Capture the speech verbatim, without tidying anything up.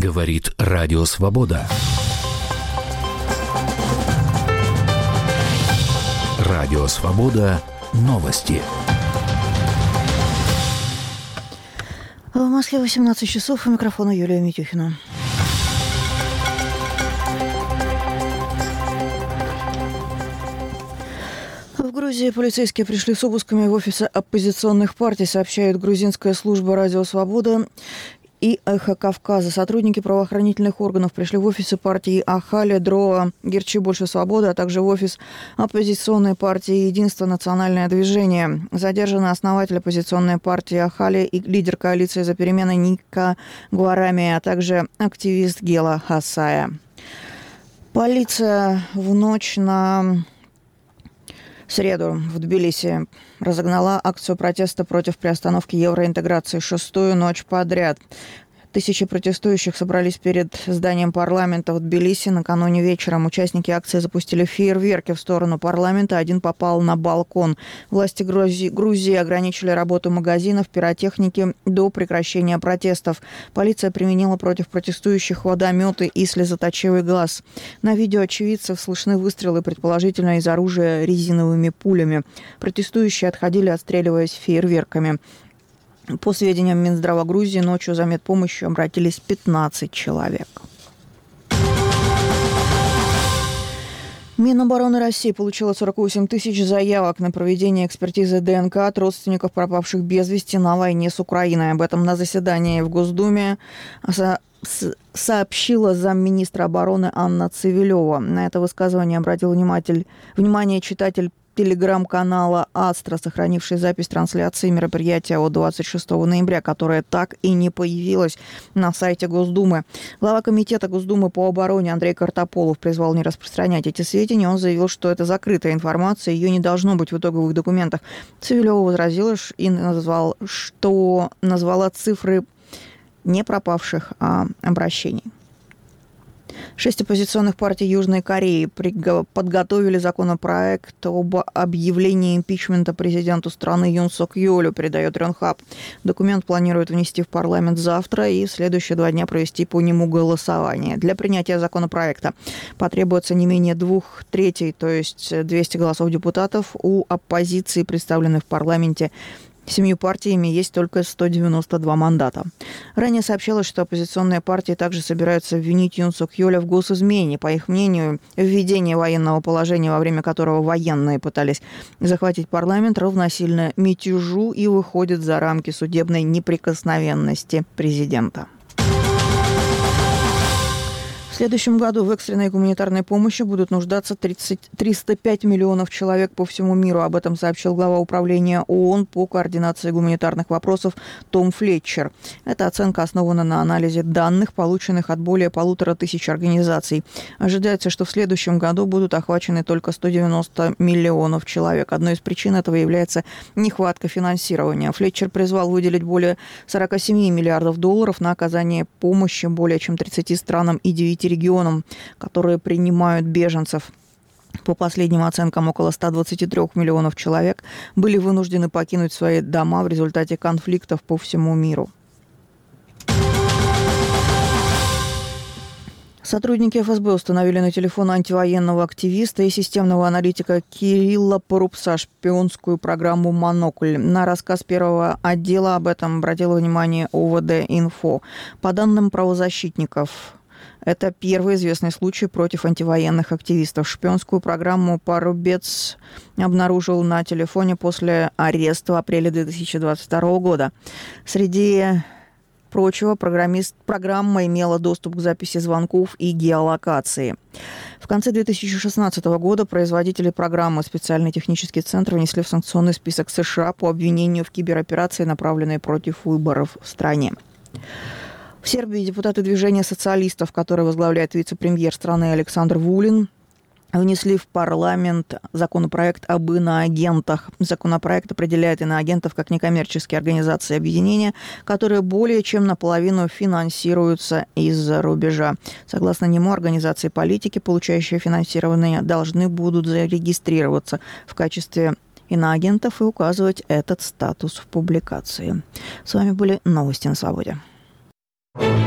Говорит Радио Свобода. Радио Свобода. Новости. В Москве восемнадцать часов. У микрофона Юлия Митюхина. В Грузии полицейские пришли с обысками в офисы оппозиционных партий, сообщает грузинская служба «Радио Свобода» и «Эхо Кавказа». Сотрудники правоохранительных органов пришли в офисы партии Ахали, Дроа, Герчи Больше Свободы, а также в офис оппозиционной партии «Единство. Национальное движение». Задержаны основатель оппозиционной партии Ахали и лидер коалиции «За перемены» Ника Гуарами, а также активист Гела Хасая. Полиция в ночь на среду в Тбилиси разогнала акцию протеста против приостановки евроинтеграции шестую ночь подряд. Тысячи протестующих собрались перед зданием парламента в Тбилиси. Накануне вечером участники акции запустили фейерверки в сторону парламента. Один попал на балкон. Власти Грузии, Грузии ограничили работу магазинов, пиротехники до прекращения протестов. Полиция применила против протестующих водометы и слезоточивый газ. На видео очевидцев слышны выстрелы, предположительно из оружия резиновыми пулями. Протестующие отходили, отстреливаясь фейерверками. По сведениям Минздрава Грузии, ночью за медпомощью обратились пятнадцать человек. Минобороны России получила сорок восемь тысяч заявок на проведение экспертизы ДНК от родственников пропавших без вести на войне с Украиной. Об этом на заседании в Госдуме сообщила замминистра обороны Анна Цивилева. На это высказывание обратил внимание читатель телеграм-канала «Астра», сохранивший запись трансляции мероприятия от двадцать шестого ноября, которая так и не появилась на сайте Госдумы. Глава комитета Госдумы по обороне Андрей Картополов призвал не распространять эти сведения. Он заявил, что это закрытая информация, ее не должно быть в итоговых документах. Цивилева возразила и назвал, что назвала цифры не пропавших, а обращений. Шесть оппозиционных партий Южной Кореи подготовили законопроект об объявлении импичмента президенту страны Юн Сок Йолю, передает Рёнхаб. Документ планируют внести в парламент завтра и в следующие два дня провести по нему голосование. Для принятия законопроекта потребуется не менее двух третей, то есть двести голосов депутатов. У оппозиции, представленных в парламенте семью партиями, есть только сто девяносто два мандата. Ранее сообщалось, что оппозиционные партии также собираются обвинить Юн Сок Йоля в госизмене. По их мнению, введение военного положения, во время которого военные пытались захватить парламент, равносильно мятежу и выходит за рамки судебной неприкосновенности президента. В следующем году в экстренной гуманитарной помощи будут нуждаться тридцать, триста пять миллионов человек по всему миру. Об этом сообщил глава управления ООН по координации гуманитарных вопросов Том Флетчер. Эта оценка основана на анализе данных, полученных от более полутора тысяч организаций. Ожидается, что в следующем году будут охвачены только сто девяносто миллионов человек. Одной из причин этого является нехватка финансирования. Флетчер призвал выделить более сорок семь миллиардов долларов на оказание помощи более чем тридцати странам и девяти регионам, которые принимают беженцев. По последним оценкам, около ста двадцати трёх миллионов человек были вынуждены покинуть свои дома в результате конфликтов по всему миру. Сотрудники эф эс бэ установили на телефон антивоенного активиста и системного аналитика Кирилла Порубца шпионскую программу «Монокль». На рассказ первого отдела об этом обратило внимание о вэ дэ-инфо. По данным правозащитников, это первый известный случай против антивоенных активистов. Шпионскую программу Порубец обнаружил на телефоне после ареста в апреле две тысячи двадцать второго года. Среди прочего, программист, программа имела доступ к записи звонков и геолокации. В конце две тысячи шестнадцатого года производители программы «Специальный технический центр» внесли в санкционный список США по обвинению в кибероперации, направленной против выборов в стране. В Сербии депутаты движения социалистов, которое возглавляет вице-премьер страны Александр Вулин, внесли в парламент законопроект об иноагентах. Законопроект определяет иноагентов как некоммерческие организации и объединения, которые более чем наполовину финансируются из-за рубежа. Согласно нему, организации политики, получающие финансирование, должны будут зарегистрироваться в качестве иноагентов и указывать этот статус в публикации. С вами были новости на Свободе.